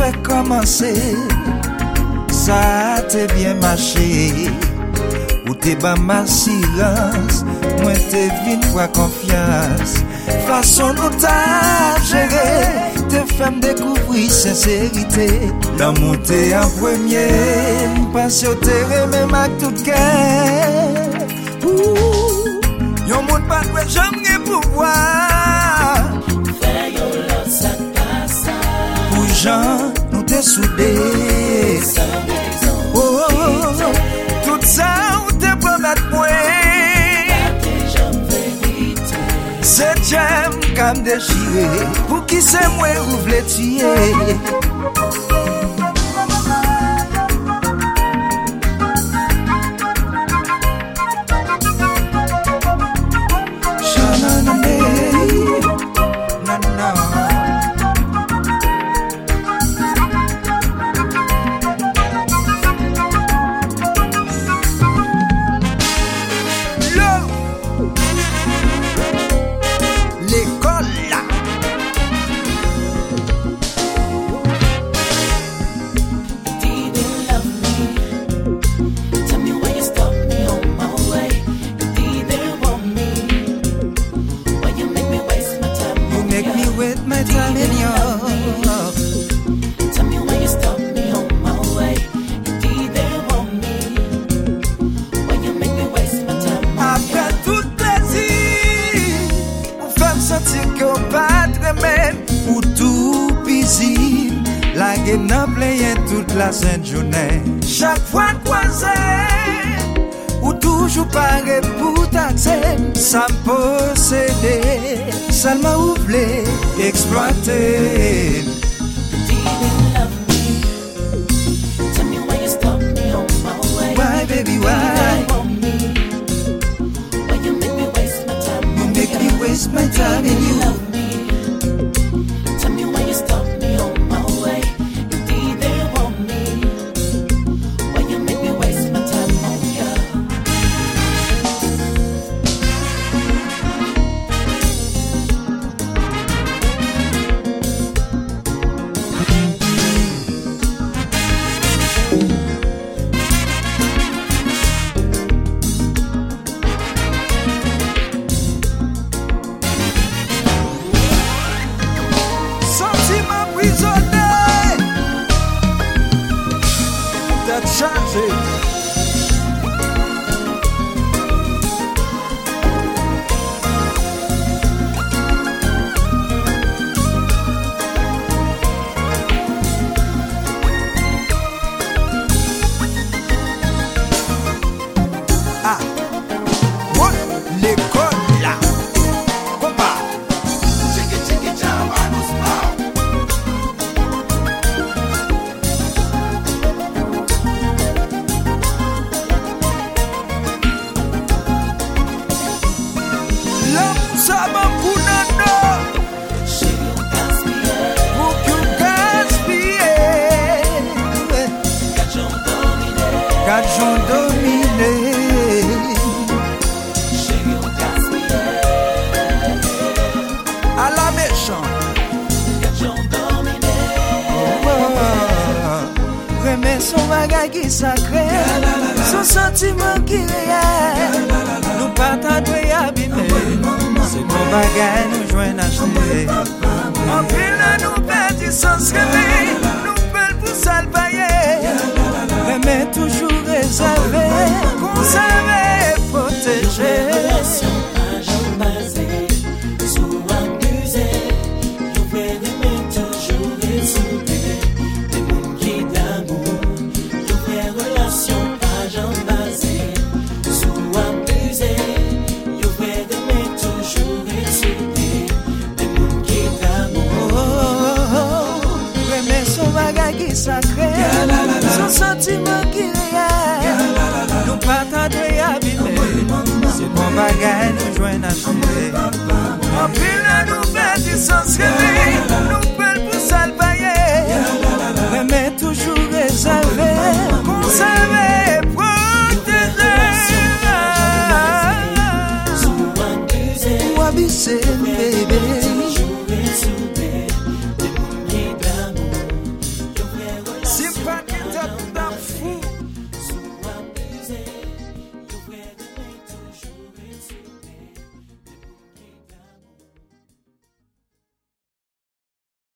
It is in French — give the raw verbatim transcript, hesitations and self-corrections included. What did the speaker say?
t'es commencé, ça t'est bien marché. Ou t'es bas ma silence, moi t'es vine pour confiance. Façon nous t'a géré, te femme découvrir sincérité. L'amour t'es en premier, passion t'es même à tout cœur. Yon monde pas de jamais pouvoir. Faire yon love ça passe. Pour Jean, nous t'es soudés. Oh, oh, oh, tout ça, on te promet moi. C'est j'aime comme déchiré. Pour qui c'est moi ou v'lez tuer. Toute la sainte journée, chaque fois croisé, ou toujours pareil pour taxer, ça me posséder, ça m'a oublié, exploité. Why, baby, why? Why you make me waste my time? You make me waste my time in you. Tell me why you stop me on my way. Sacré, son sentiment qui réel, nous partagons et abîmer. C'est mon bagage, nous joignons acheter. En pile, nous perdons sans rêver, nous perdons pour salvailler. Mais toujours réservé, conservé, protégé. Sacré, son sentiment qui réel, nous partagons et abîmer. C'est mon bagage, nous joignons acheter. En pile, nous perdons sans rêver, nous perdons pour salvailler. Mais toujours réservé, conservé, protégé. Ou abuser, baby.